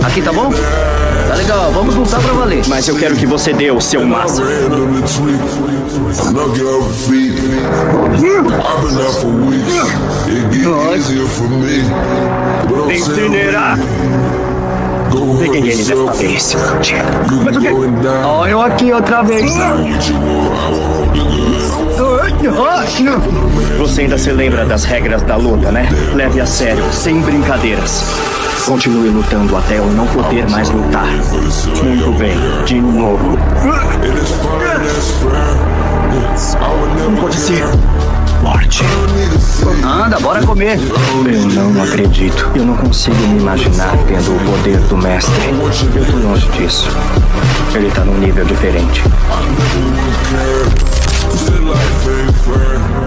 Aqui tá bom? Tá legal, vamos lutar pra valer. Mas eu quero que você dê o seu máximo. Incinerar! Peguei ele dessa vez. Mas o quê? Ó, eu aqui outra vez. Você ainda se lembra das regras da luta, né? Leve a sério, sem brincadeiras. Continue lutando até eu não poder mais lutar. Muito bem, de novo. Não pode ser. Morte. Anda, bora comer. Eu não acredito. Eu não consigo me imaginar tendo o poder do mestre. Eu tô longe disso. Ele tá num nível diferente.